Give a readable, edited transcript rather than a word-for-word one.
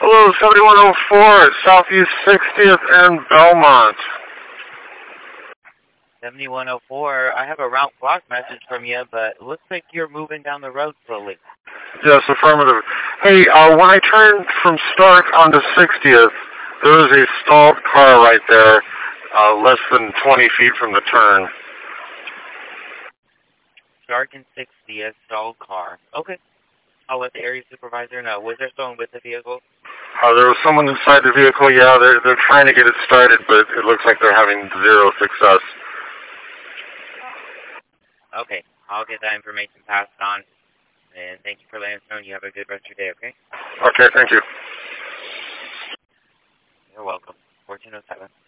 Hello, 7104 Southeast 60th and Belmont. 7104, I have a route block message from you, but it looks like you're moving down the road slowly. Yes, affirmative. Hey, when I turned from Stark onto 60th, there was a stalled car right there, less than 20 feet from the turn. Stark and 60th, stalled car. Okay. I'll let the area supervisor know. Was there someone with the vehicle? There was someone inside the vehicle, yeah. They're trying to get it started, but it looks like they're having zero success. Okay. I'll get that information passed on. And thank you for letting us know, and you have a good rest of your day, okay? Okay, thank you. You're welcome. 1407.